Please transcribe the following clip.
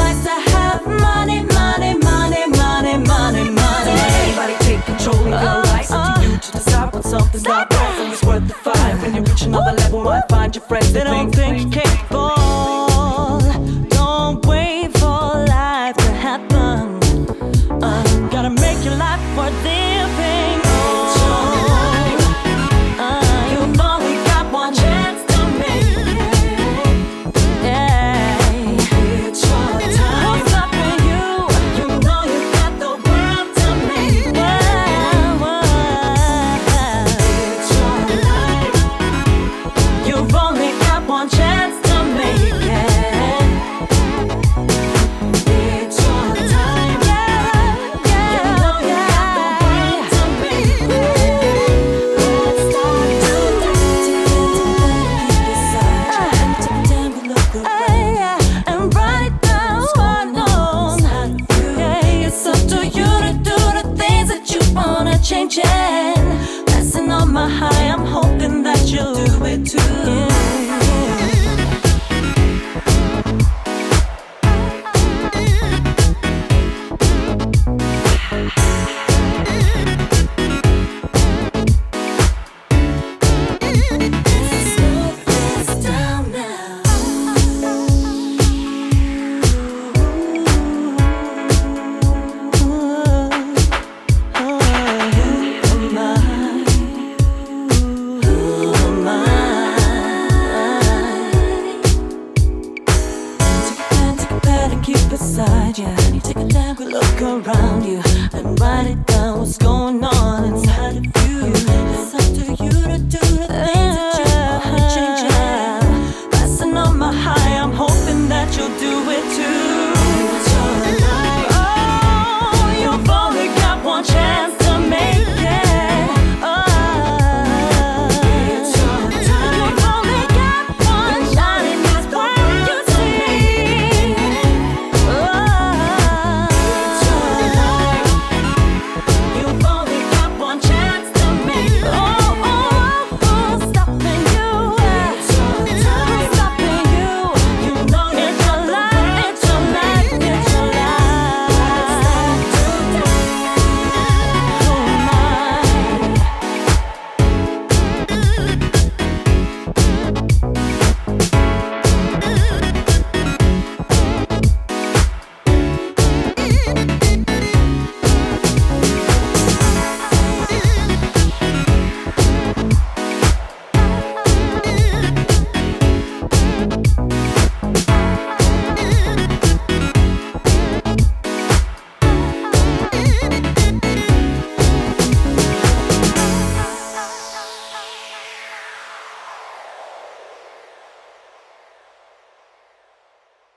likes to have money, money, money, money, money, money. Everybody take control of your life. Up to you to decide when something's not right and it's worth the fight. When you reach another level, might find your friends. They don't think you can't fall. Don't wait for life to happen. Gotta make your life worth living. You've only got one chance to make it. Yeah. It's your time. Who's stopping you? You know you got the world to make it. It's your life. You've only got one chance to make it. It's your time. You know you got the world to make it. Let's start And write it down. Yeah, it's up to you to do the things that you wanna change. And passing on my high, I'm hoping that you'll do it too. Slow this down now. Keep beside you. You take a damn good look around you and write it down. What's going on inside?